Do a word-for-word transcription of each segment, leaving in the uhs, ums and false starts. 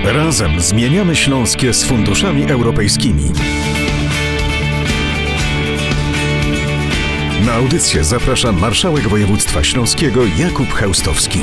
Razem zmieniamy Śląskie z funduszami europejskimi. Na audycję zaprasza marszałek województwa śląskiego Jakub Chełstowski.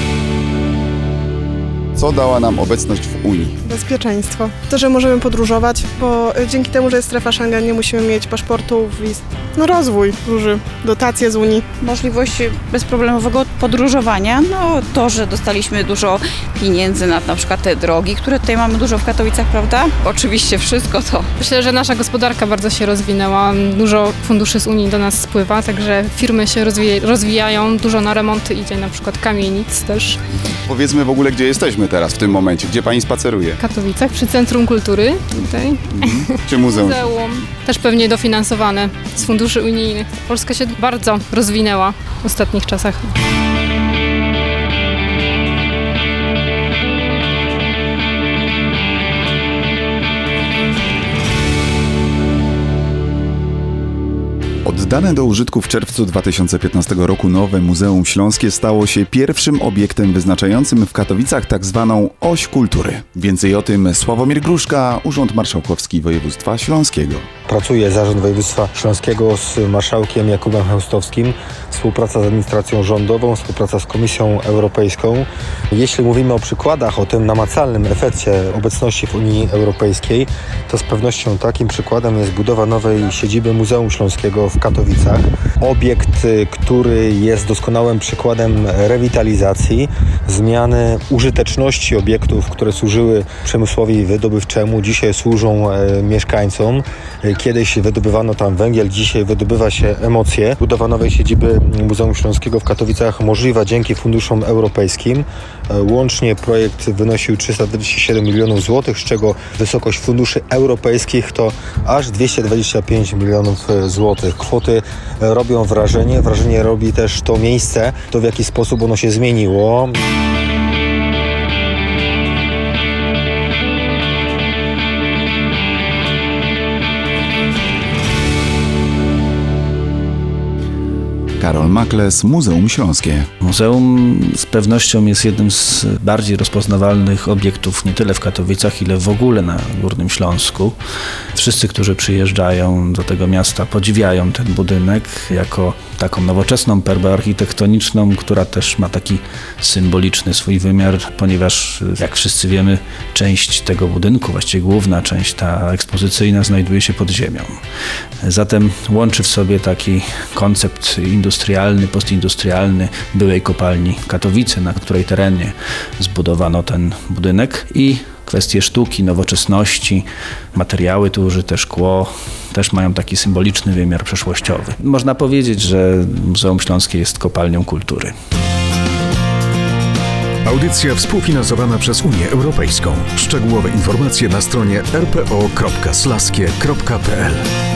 Co dała nam obecność w Unii? Bezpieczeństwo. To, że możemy podróżować, bo dzięki temu, że jest strefa Schengen, nie musimy mieć paszportów, wiz. No rozwój duży, dotacje z Unii. Możliwość bezproblemowego podróżowania, no to, że dostaliśmy dużo pieniędzy na na przykład te drogi, które tutaj mamy dużo w Katowicach, prawda? Oczywiście wszystko to. Myślę, że nasza gospodarka bardzo się rozwinęła, dużo funduszy z Unii do nas spływa, także firmy się rozwija- rozwijają, dużo na remonty idzie, na przykład kamienic też. Powiedzmy w ogóle, gdzie jesteśmy teraz, w tym momencie, gdzie pani spaceruje? W Katowicach, przy Centrum Kultury tutaj. Mhm. Czy muzeum? Muzeum, też pewnie dofinansowane z funduszy unijnych. Polska się bardzo rozwinęła w ostatnich czasach. Oddane do użytku w czerwcu dwa tysiące piętnastego roku nowe Muzeum Śląskie stało się pierwszym obiektem wyznaczającym w Katowicach tak zwaną oś kultury. Więcej o tym Sławomir Gruszka, Urząd Marszałkowski Województwa Śląskiego. Pracuje Zarząd Województwa Śląskiego z marszałkiem Jakubem Chełstowskim. Współpraca z administracją rządową, współpraca z Komisją Europejską. Jeśli mówimy o przykładach, o tym namacalnym efekcie obecności w Unii Europejskiej, to z pewnością takim przykładem jest budowa nowej siedziby Muzeum Śląskiego w Katowicach. Obiekt, który jest doskonałym przykładem rewitalizacji, zmiany użyteczności obiektów, które służyły przemysłowi wydobywczemu, dzisiaj służą e, mieszkańcom. Kiedyś wydobywano tam węgiel, dzisiaj wydobywa się emocje. Budowa nowej siedziby Muzeum Śląskiego w Katowicach możliwa dzięki funduszom europejskim. Łącznie projekt wynosił trzysta dwadzieścia siedem milionów złotych, z czego wysokość funduszy europejskich to aż dwieście dwadzieścia pięć milionów złotych. Kwoty robią wrażenie. Wrażenie robi też to miejsce, to w jaki sposób ono się zmieniło. Karol Makles, Muzeum Śląskie. Muzeum z pewnością jest jednym z bardziej rozpoznawalnych obiektów nie tyle w Katowicach, ile w ogóle na Górnym Śląsku. Wszyscy, którzy przyjeżdżają do tego miasta, podziwiają ten budynek jako taką nowoczesną perłę architektoniczną, która też ma taki symboliczny swój wymiar, ponieważ jak wszyscy wiemy, część tego budynku, właściwie główna część ta ekspozycyjna, znajduje się pod ziemią. Zatem łączy w sobie taki koncept industrialny, postindustrialny byłej kopalni Katowice, na której terenie zbudowano ten budynek, i kwestie sztuki, nowoczesności, materiały tu użyte, szkło, też mają taki symboliczny wymiar przeszłościowy. Można powiedzieć, że Muzeum Śląskie jest kopalnią kultury. Audycja współfinansowana przez Unię Europejską. Szczegółowe informacje na stronie r p o kropka slaskie kropka p l.